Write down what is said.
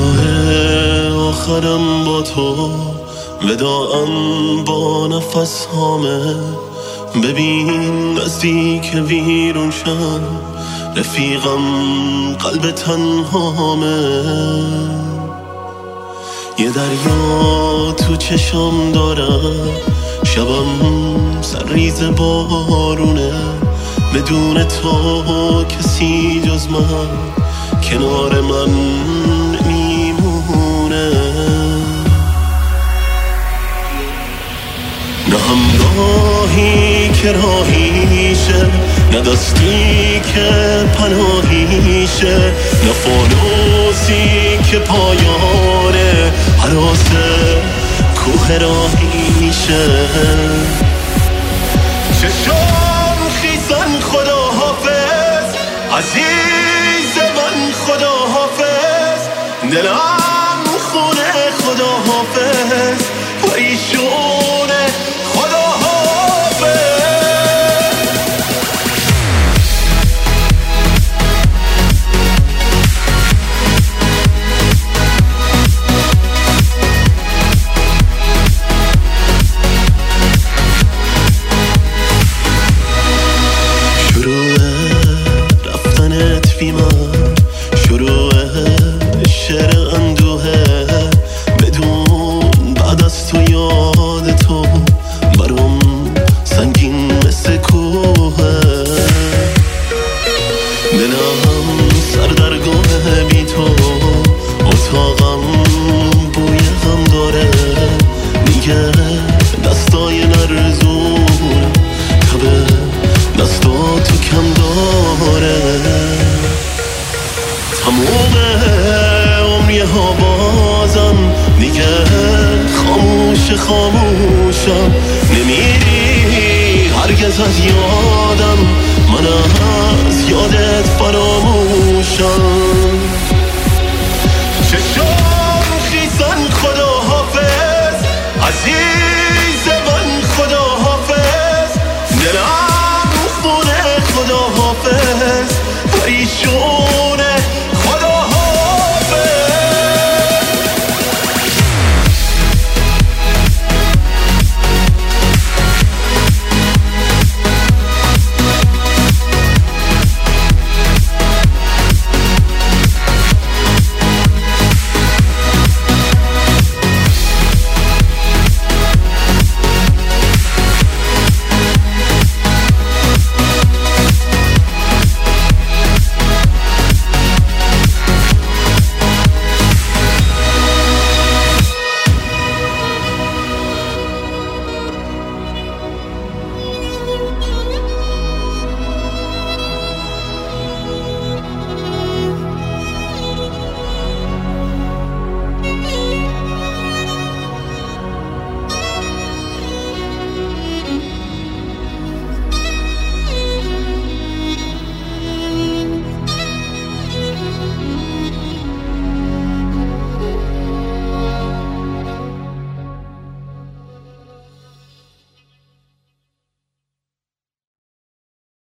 نگاه آخرم با تو، وداعم با نفس هامه. ببین نزدیک ویرون شم، رفیقم قلب تنهامه. یه دریا تو چشم دارم، شبم سرریز بارونه. بدون تو کسی جز من کنار من میمونه. نه همراهی که راهیشه، نه دستی که پناهیشه، نه فانوسی که پایانه هراس کوه راهیشه. چشم خیزن خدا حافظ، عزیز من خدا حافظ. دلم خونه خدا حافظ، پریشونه خدا حافظ. شروع رفتنت بی من، شروع شعر اندوهه. بدون بعد از تو یاد تو برام سنگین مثل کوهه. دلم سردرگمه بی تو، اتاقم بوی غم داره. میگه دستای نرزون، تبه دستا تو کم داره. تموم عمری ها بازم دیگه خاموشم. نمیری هرگز از یادم، من از یادت فراموشم.